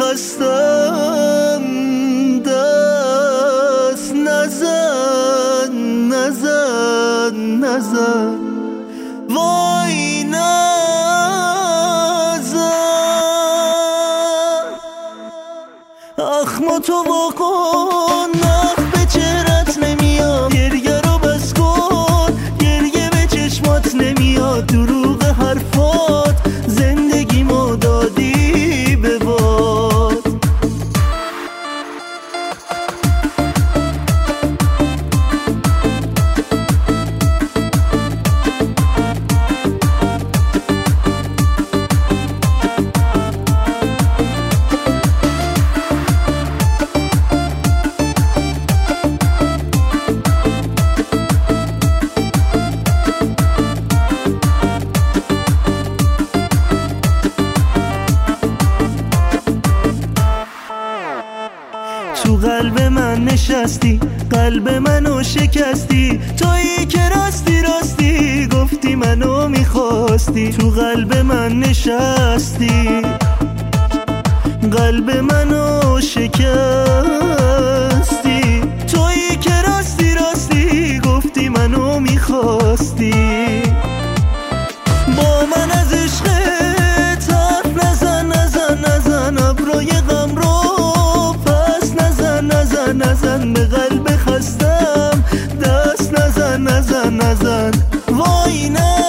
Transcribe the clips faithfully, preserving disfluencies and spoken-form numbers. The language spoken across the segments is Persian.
خستم دست نزن نزن نزن وای نزن اخماتو واکن نخ به چهرت نمیاد گریه رو بس کن گریه به چشمات نمیاد دروغ حرفات زندگیمو دادی به باد تو قلب من نشستی قلب منو شکستی تویی که راستی راستی گفتی منو میخواستی تو قلب من نشستی قلب منو شکستی تویی که راستی راستی گفتی منو میخواستی با من از عشقت حرف نزن نزن نزن ابروی غم رو نزن به قلب خستم دست نزن نزن نزن وای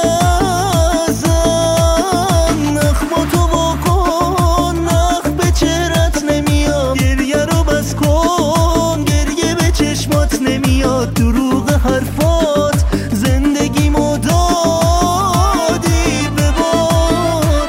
نزن اخماتو واکن نخ به چهرت نمیاد گریه رو بس کن گریه به چشمات نمیاد دروغ حرفات زندگیمو دادی به باد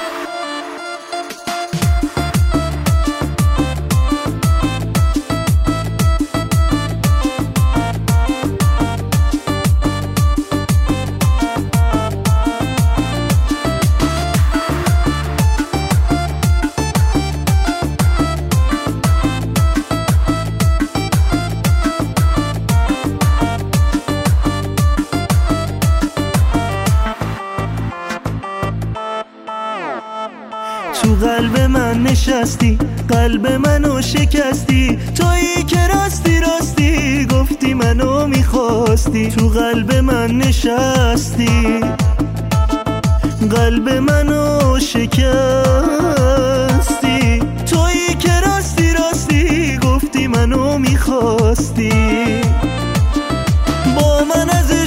تو قلب من نشستی قلب منو شکستی تویی که راستی راستی گفتی منو میخواستی تو قلب من نشستی قلب منو شکستی تویی که راستی راستی گفتی منو میخواستی با من از